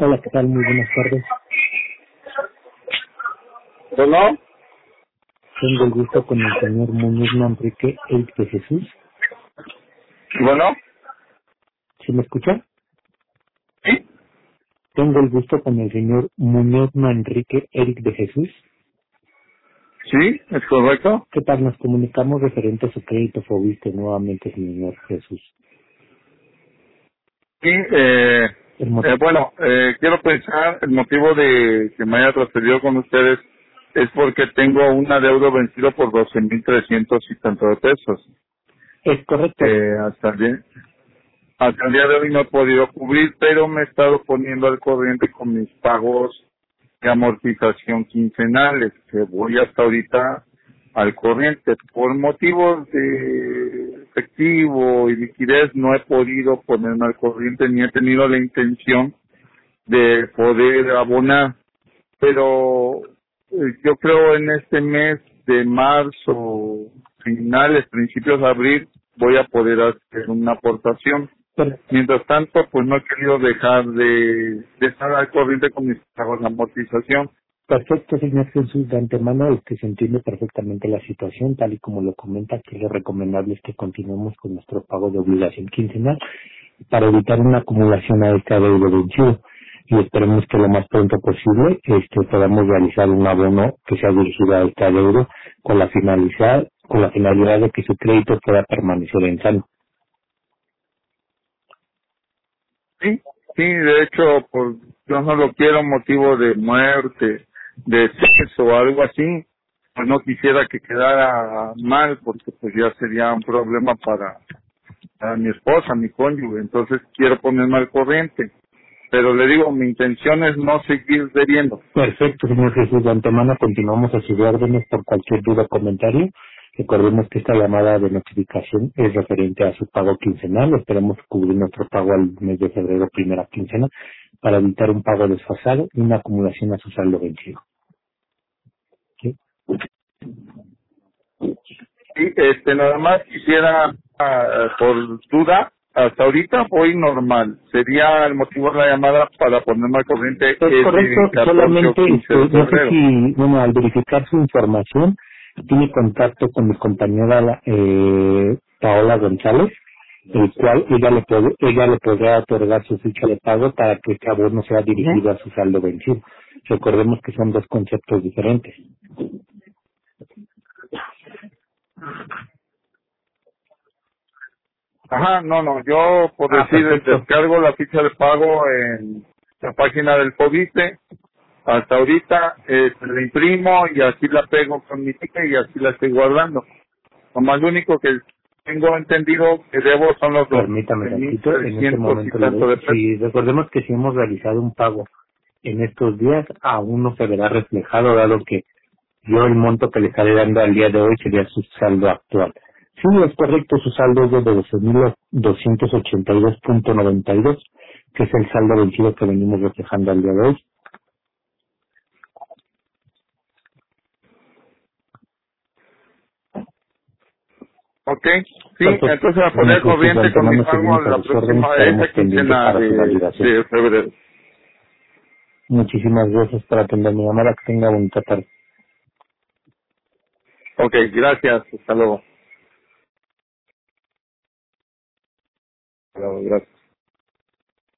Hola, ¿qué tal? Muy buenas tardes. Bueno, Tengo el gusto con el señor Muñoz Manrique, Eric de Jesús. bueno, ¿Sí me escucha? sí, Tengo el gusto con el señor Muñoz Manrique, Eric de Jesús. sí, es correcto. ¿Qué tal? Nos comunicamos referente a su crédito Fobiste nuevamente, señor Jesús. Sí, El mo- quiero pensar, el motivo de que me haya transferido con ustedes es porque tengo un adeudo vencido por 12,300 y tanto de pesos. Es correcto. Hasta el día de hoy no he podido cubrir, pero me he estado poniendo al corriente con mis pagos de amortización quincenales, que voy hasta ahorita al corriente. Por motivos de efectivo y liquidez no he podido ponerme al corriente ni he tenido la intención de poder abonar, pero yo creo en este mes de marzo, finales, principios de abril, voy a poder hacer una aportación. Per- Mientras tanto, pues no he querido dejar de estar al corriente con mis pagos de amortización. Perfecto, señor Jesús. De antemano, se entiende perfectamente la situación, tal y como lo comenta, que lo recomendable es que continuemos con nuestro pago de obligación quincenal para evitar una acumulación a este adeudo vencido. Y esperemos que lo más pronto posible podamos realizar un abono que sea dirigido a este adeudo con la finalidad de que su crédito pueda permanecer en sano. Sí, sí, de hecho, pues yo no lo quiero motivo de muerte, de sexo o algo así. Pues no quisiera que quedara mal porque pues ya sería un problema para mi esposa, mi cónyuge. Entonces quiero ponerme al corriente. Pero le digo, mi intención es no seguir debiendo. Perfecto, señor Jesús. De antemano continuamos a sus órdenes por cualquier duda o comentario. Recordemos que esta llamada de notificación es referente a su pago quincenal. Esperemos cubrir nuestro pago al mes de febrero, primera quincena, para evitar un pago desfasado y una acumulación a su saldo vencido. ¿Sí? Sí, nada más quisiera, por duda, hasta ahorita voy normal. Sería el motivo de la llamada para ponerme al corriente Es correcto, ese 14 o solamente 15 de no sé febrero. si, bueno, al verificar su información, tiene contacto con mi compañera Paola González, el cual ella le podrá otorgar su ficha de pago para que este abono sea dirigido a su saldo vencido. Recordemos que son dos conceptos diferentes. Ajá, no, yo por decir, Perfecto. descargo la ficha de pago en la página del FOBISTE. Hasta ahorita la imprimo y así la pego con mi ticket y así la estoy guardando. Nomás lo único que tengo entendido que debo son los Permítame tantito, en este 12,300 y momento le tanto doy. de pesos. Si recordemos que si hemos realizado un pago en estos días, aún no se verá reflejado, dado que yo el monto que le estaré dando al día de hoy sería su saldo actual. Sí, es correcto, su saldo es de 12,282,92, que es el saldo vencido que venimos reflejando al día de hoy. Ok, sí, Perfecto. entonces a poner Señor Jesús, de corriente con mi antemano pago seguimos a la sus órdenes, próxima, estaremos esa pendientes quincena para su validación. de febrero. Muchísimas gracias por atender mi llamada, que tenga bonita tarde. Ok, gracias, hasta luego. Hasta luego, gracias.